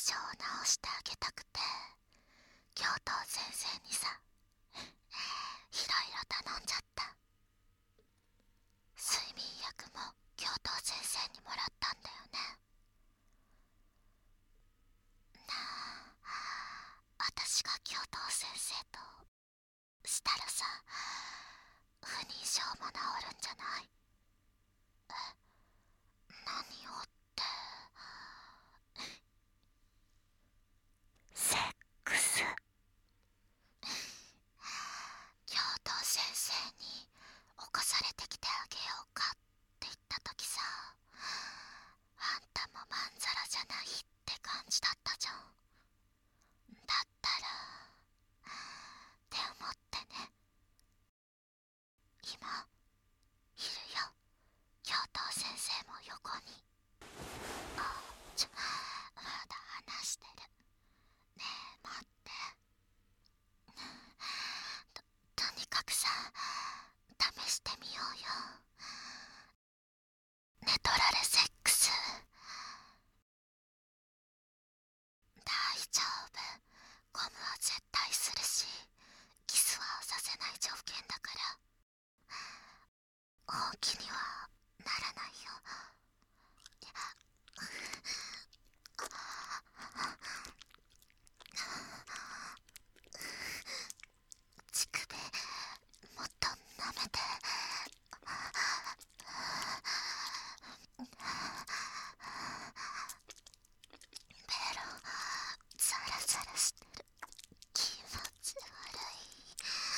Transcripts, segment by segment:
症を治してあげたくて、教頭先生にさ、いろいろ頼んじゃった。睡眠薬も教頭先生にもらったんだよね。なあ、私が教頭先生としたらさ、不妊症も治るんじゃない？何をって。セックス。教頭先生に起こされてきてあげようかって言った時さ、あんたもまんざらじゃないって感じだったじゃん。だったらって思ってね。今いるよ、教頭先生も横に。まだ話してる。ねえ待って。とにかくさ、試してみようよ。寝取られセックス。大丈夫、ゴムは絶対するし、キスはさせない条件だから、本気にはならないよ。乳首もっと舐めて。ベロザラザラしてる。気持ち悪い。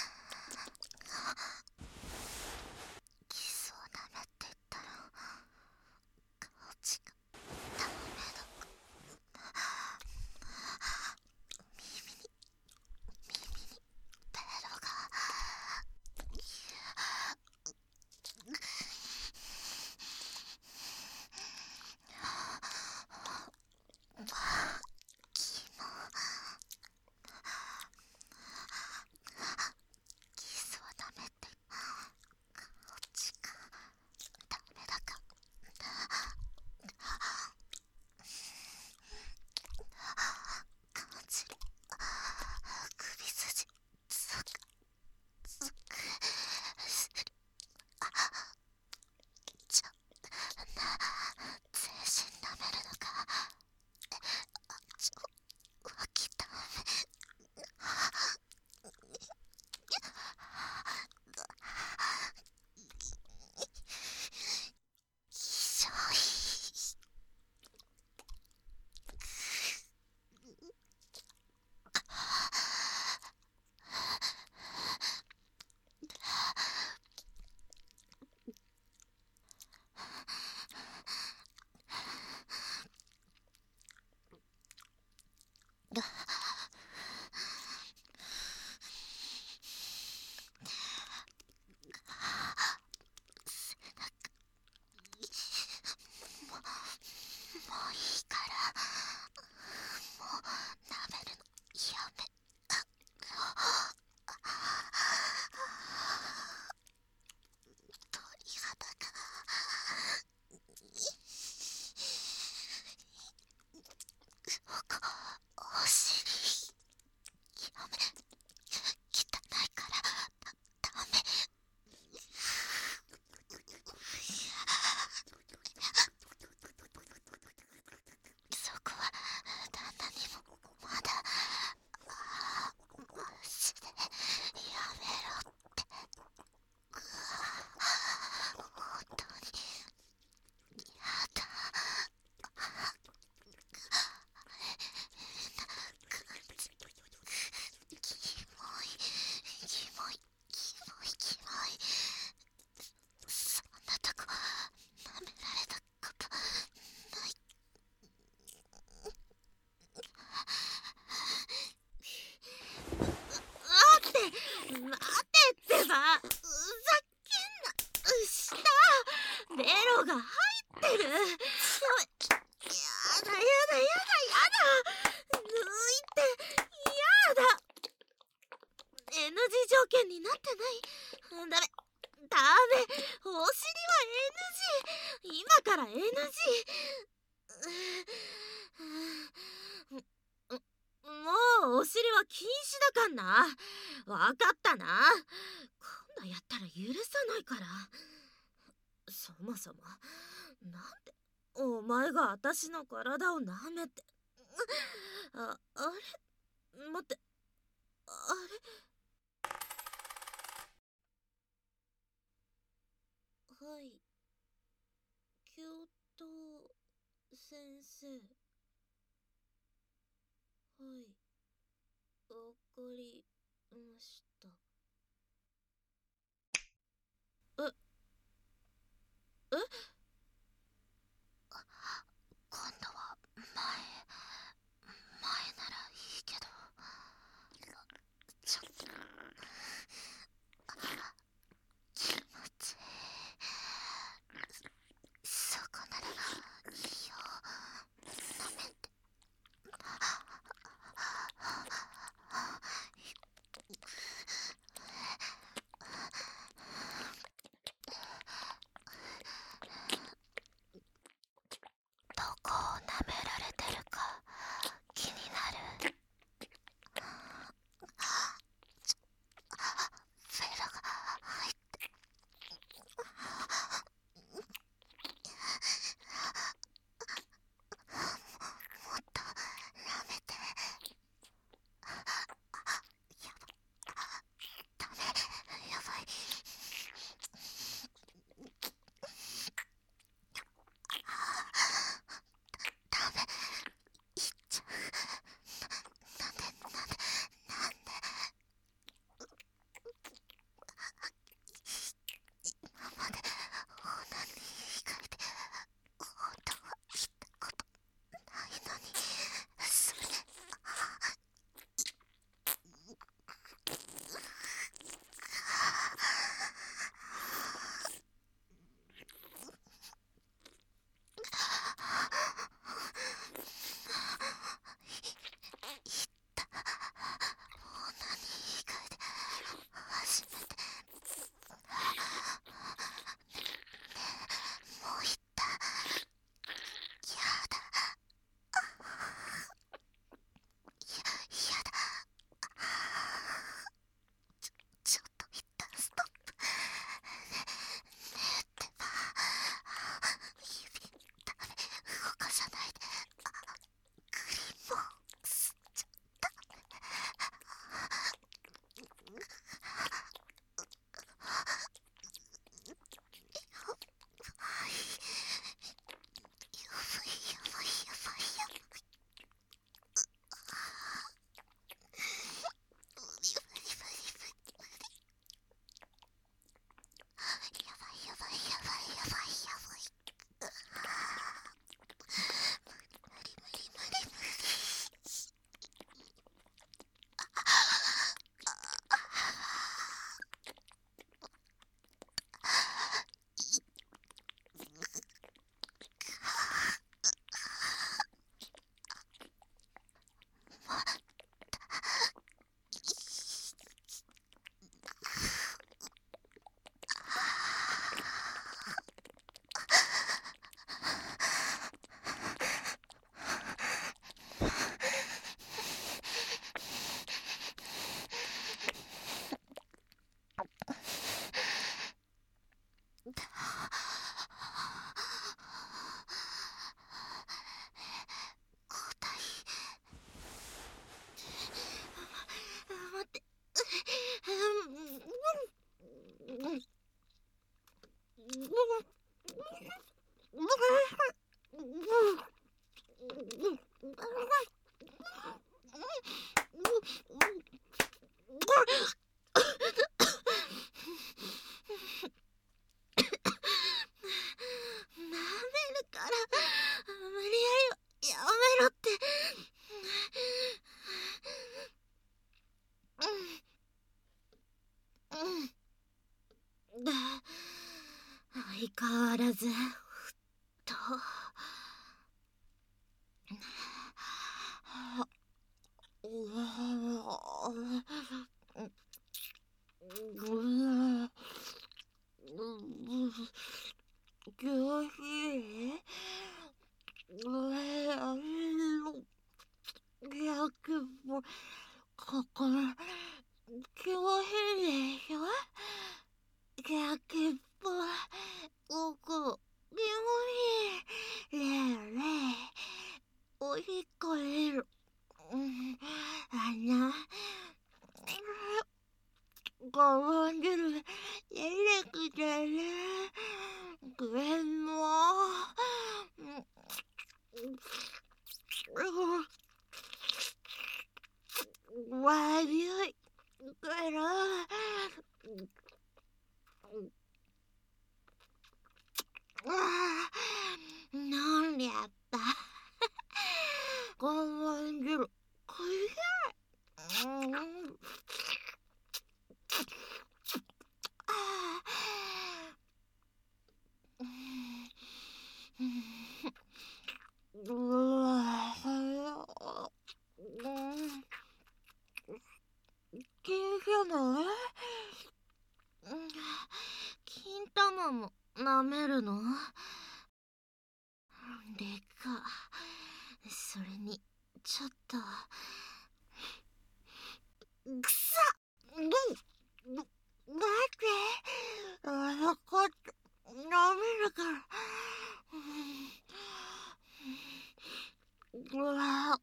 キスを舐めって言ったら顔ちがダメだ。耳にベロが。キスをダメってこっちがダメだか。感じる。首筋つくする。全身舐めるのか。脇ダメ。ひどい。もういいから、もう舐めるのやめ。鳥肌が。お尻やめ。汚いからダメ。そこは旦那にもまだ。マジでやめろって。本当にやだ。キモいキモいキモいキモい。そんなとこ舐められたことない。待ってってば、ふざけんな。下ベロが入ってる。やだやだやだやだ。抜いて。やだ。 NG 条件になってない。ダメダメ。お尻は NG。今から NG。 お尻は禁止だかんな。わかったな。今度やったら許さないから。そもそもなんでお前が私の体を舐めて。あれ待って、あれ。はい、教頭先生。はい、わかりました。ええ、今度は前ならいいけど、ちょっと気持ちいい。そこならいいよ、舐めて。どこを舐められてるか気になる。フェロが入ってもっと舐めて。ダメ、やばい。ダメ、いっちゃう。なんで今までオナニー以外で本当は言ったことないのに、それ。オナニー以外で初めて。もう言った。やだ。やだ。ちょっと一旦ストップ。ねえってば。指ダメ、動かさないで。クリームを吸っちゃった。はい、やばいやばいやばいやばい。やばいやばいやばいやばいやばい。無理無理無理無理。交代。待って。舐めるから無理やりやめろって。相変わらずふっと。おいしい。100もここ気持ちいいでしょ。先っぽここ気持ちいい。レーレーおしっこ出る。我慢汁出てきてね。くれんの。悪いから飲んでやった。我慢汁くせえ。気にせない？金玉も舐めるの？でか。それにちょっとくさっ。待って、こっち舐めるから。うわ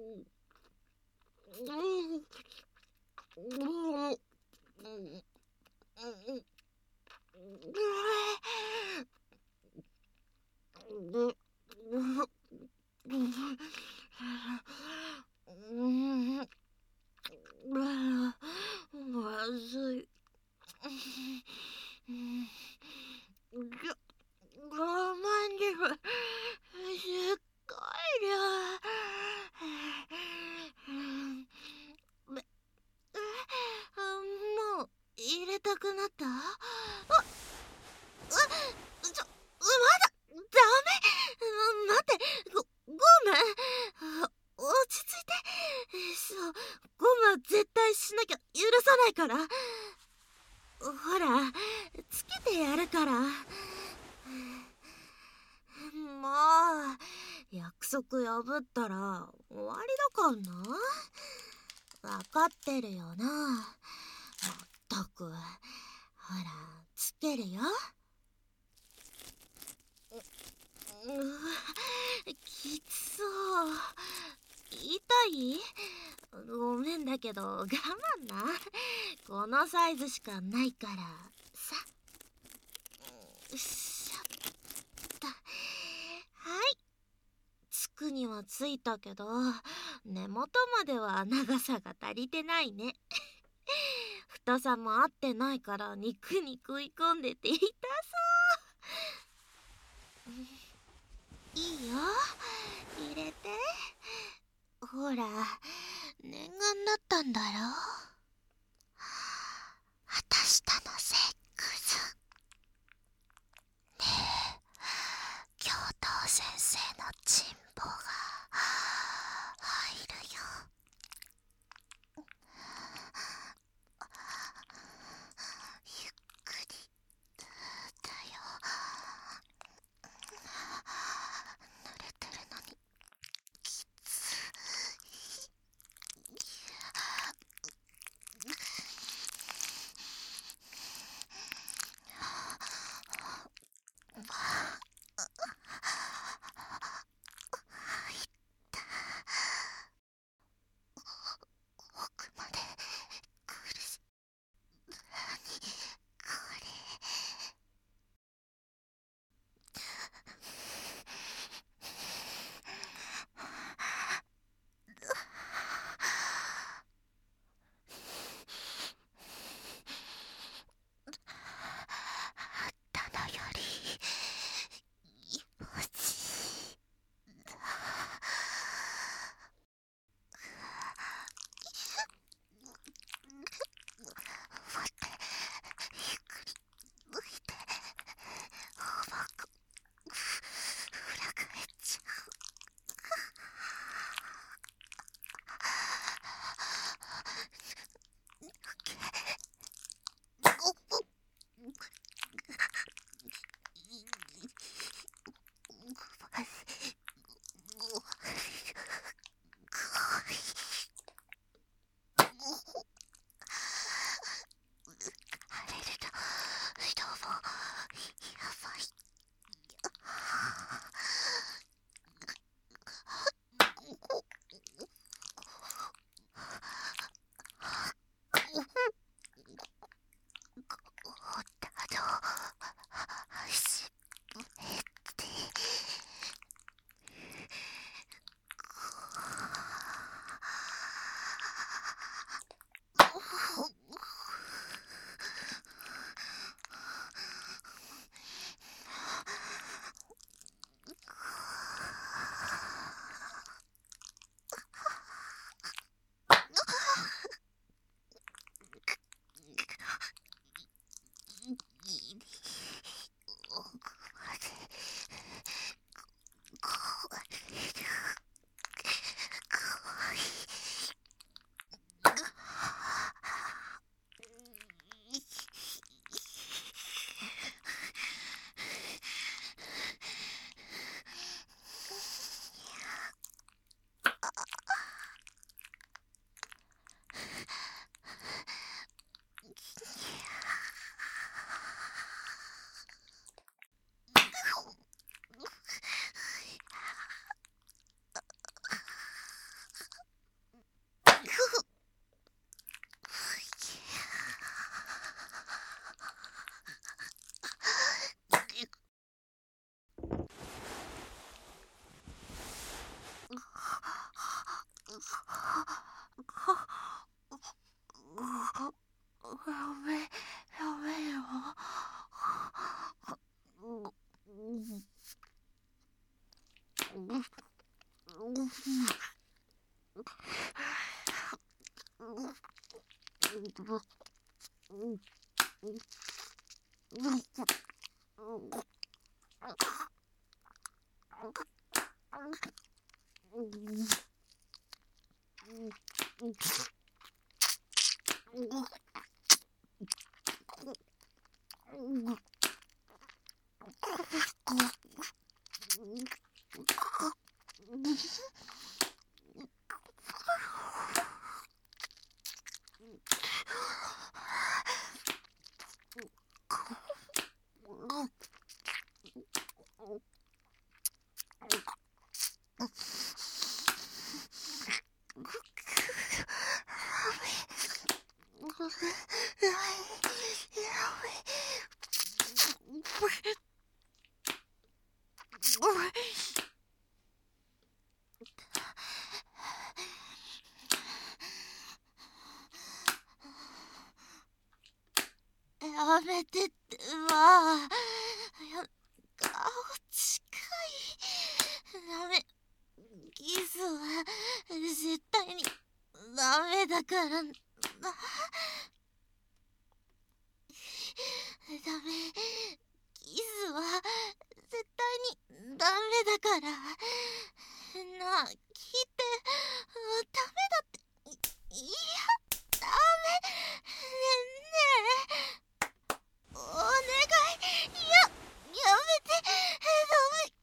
まずい。我慢汁すっごい量。もう入れたくなった？まだダメ。待って、ごめん。落ち着いて。そう、ゴムは絶対しなきゃ許さないから。ほら、つけてやるから。もう、約束破ったら終わりだかんな。わかってるよな。まったく。ほら、つけるよ。きつそう。痛い？ごめんだけど我慢な。このサイズしかないからさ。よっしゃった。はい、つくにはついたけど根元までは長さが足りてないね。太さも合ってないから肉に食い込んでて痛そう。いいよ、入れて。ほら、念願だったんだろ。果たしたのセックス。ねえ、教頭先生のチンポが入るよ。ゆっくりだよ。濡れてるのにきつい。 やめてってば。顔近い。ダメ。キスは絶対にダメだからな。ダメ。キスは絶対にダメだから。なあ、聞いて。ダメだって。いや、ダメ。ねえねえ。お願い。やめて。ダメ。